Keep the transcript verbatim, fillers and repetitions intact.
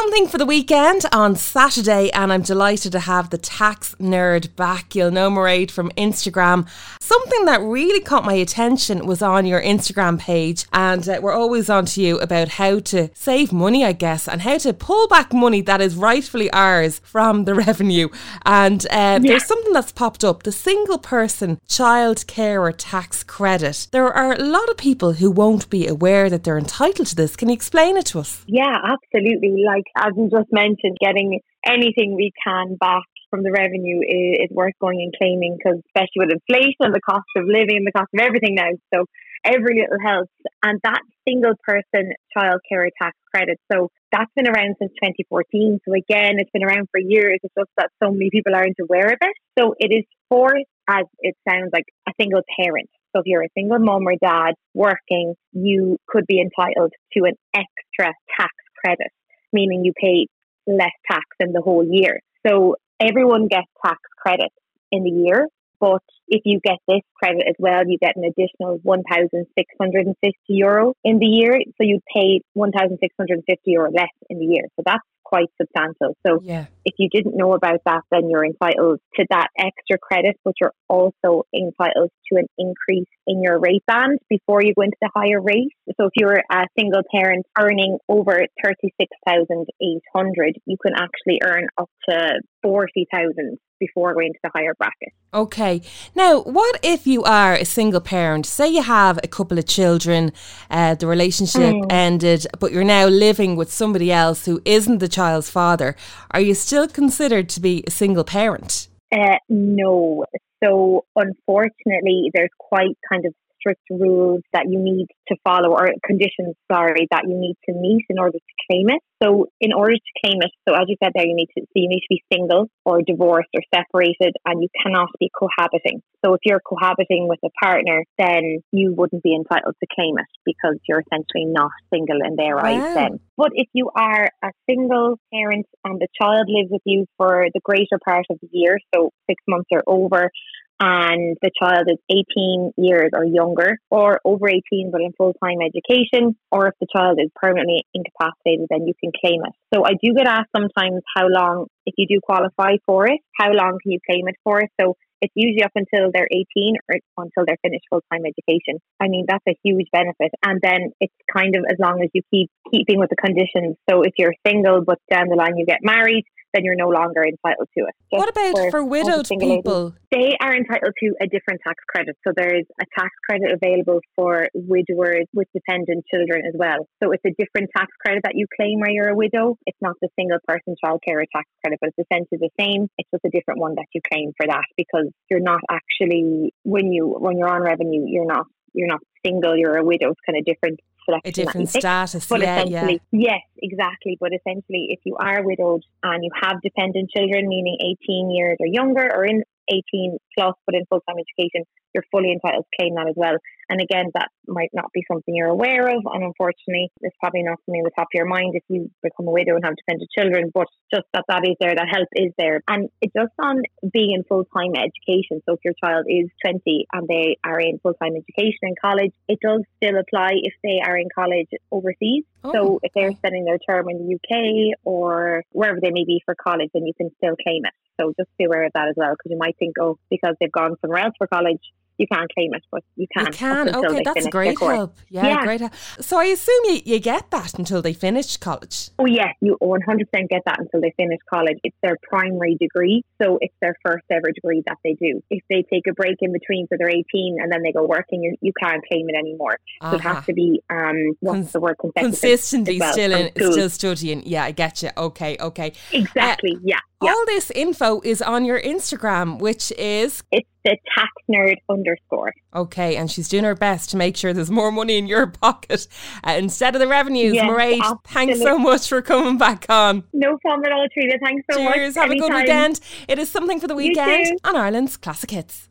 Something for the weekend on Saturday, and I'm delighted to have the tax nerd back. You'll know Mairead from Instagram. Something that really caught my attention was on your Instagram page, and uh, we're always on to you about how to save money, I guess, and how to pull back money that is rightfully ours from the revenue. And uh, yeah. there's something that's popped up, the single person child carer tax credit. There are a lot of people who won't be aware that they're entitled to this. Can you explain it to us? Yeah, absolutely. Like, as you just mentioned, getting anything we can back from the revenue is, is worth going and claiming, because especially with inflation and the cost of living and the cost of everything now, so every little helps. And that single person child carer tax credit, so that's been around since twenty fourteen. So again, it's been around for years. It's just that so many people aren't aware of it. So it is for, as it sounds like, a single parent. So if you're a single mom or dad working, you could be entitled to an extra tax credit, meaning you pay less tax in the whole year. So everyone gets tax credits in the year, but if you get this credit as well, you get an additional one thousand six hundred fifty euro in the year. So you pay one thousand six hundred fifty euro less in the year. So that's quite substantial. So yeah. if you didn't know about that, then you're entitled to that extra credit, but you're also entitled to an increase in your rate band before you go into the higher rate. So if you're a single parent earning over thirty-six thousand eight hundred, you can actually earn up to forty thousand before going to the higher bracket. Okay. Now, what if you are a single parent? Say you have a couple of children, uh, the relationship mm. ended, but you're now living with somebody else who isn't the child's father. Are you still considered to be a single parent? Uh, no. So unfortunately, there's quite kind of strict rules that you need to follow, or conditions, sorry, that you need to meet in order to claim it. So in order to claim it, so as you said there, you need to, so you need to be single or divorced or separated, and you cannot be cohabiting. So if you're cohabiting with a partner, then you wouldn't be entitled to claim it because you're essentially not single in their eyes wow. then. But if you are a single parent and the child lives with you for the greater part of the year, so six months or over, and the child is eighteen years or younger, or over eighteen but in full-time education, or if the child is permanently incapacitated, then you can claim it. So I do get asked sometimes how long, if you do qualify for it, how long can you claim it for? So it's usually up until they're eighteen or until they're finished full-time education. I mean, that's a huge benefit. And then it's kind of as long as you keep keeping with the conditions. So if you're single but down the line you get married, then you're no longer entitled to it. Just what about for, for widowed people? Ladies, they are entitled to a different tax credit. So there's a tax credit available for widowers with dependent children as well. So it's a different tax credit that you claim where you're a widow. It's not the single person child carer tax credit, but it's essentially the same. It's just a different one that you claim for that, because you're not actually, when you when you're on revenue, you're not you're not single, you're a widow. It's kind of different. A different status, but yeah, essentially, yeah. Yes, exactly. But essentially, if you are widowed and you have dependent children, meaning eighteen years or younger, or in eighteen plus but in full-time education, you're fully entitled to claim that as well. And again, that might not be something you're aware of, and unfortunately it's probably not something at the top of your mind if you become a widow and have dependent children, but just that that is there, that help is there. And it just on being in full-time education, so if your child is twenty and they are in full-time education in college, it does still apply if they are in college overseas. Oh. So if they're spending their term in the U K or wherever they may be for college, then you can still claim it. So just be aware of that as well, because you might think, oh, because they've gone somewhere else for college, you can't claim it, but you can. You can, okay, that's great help. Yeah, yeah, great help. So I assume you, you get that until they finish college? Oh yes, you one hundred percent get that until they finish college. It's their primary degree, so it's their first ever degree that they do. If they take a break in between, so they're eighteen and then they go working, you, you can't claim it anymore. Uh-huh. So it has to be, um, what's Cons- the word? Consistently well, still, in, still studying. Yeah, I get you. Okay, okay. Exactly, uh, yeah. Yeah. All this info is on your Instagram, which is? It's the tax nerd underscore. Okay, and she's doing her best to make sure there's more money in your pocket uh, instead of the revenues. Yes, Mairead, absolutely. Thanks so much for coming back on. No problem at all, Trina. Thanks so Cheers, much. Cheers, have Anytime. a good weekend. It is Something for the Weekend on Ireland's Classic Hits.